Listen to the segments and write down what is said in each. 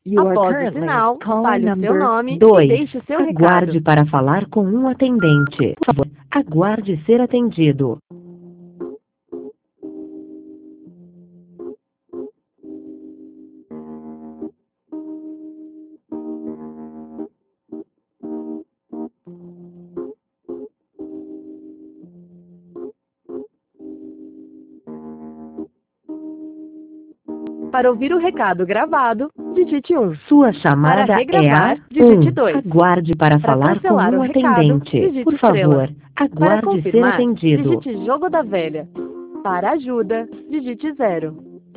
Após o sinal, fale o seu nome e 2. deixe o seu Aguarde recado. para falar com um atendente. Por favor, aguarde ser atendido. Para ouvir o recado gravado, digite 1. Sua Para chamada é regravar, a digite 1. 2. Aguarde para Para falar com cancelar um o recado, atendente. digite Por estrela. favor, Para aguarde ser confirmar, atendido. digite jogo da velha. Para ajuda, digite 0.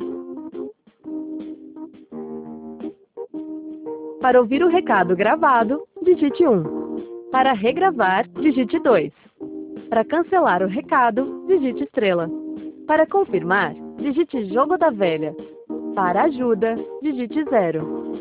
Para ouvir o recado gravado, digite 1. Para regravar, digite 2. Para cancelar o recado, digite estrela. Para confirmar, digite jogo da velha. Para ajuda, digite 0.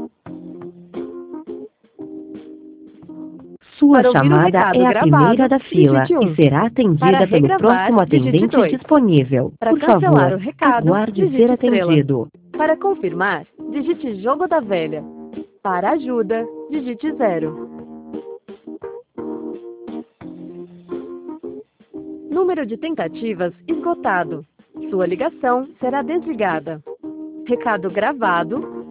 Sua Para ouvir o chamada recado é a primeira gravado, da fila digite e 1. será Para atendida pelo regravar, próximo digite atendente 2. disponível. Para Por cancelar favor, o recado, aguarde ser digite estrela. atendido. Para confirmar, digite jogo da velha. Para ajuda, digite 0. Número de tentativas esgotado. Sua ligação será desligada. Recado gravado,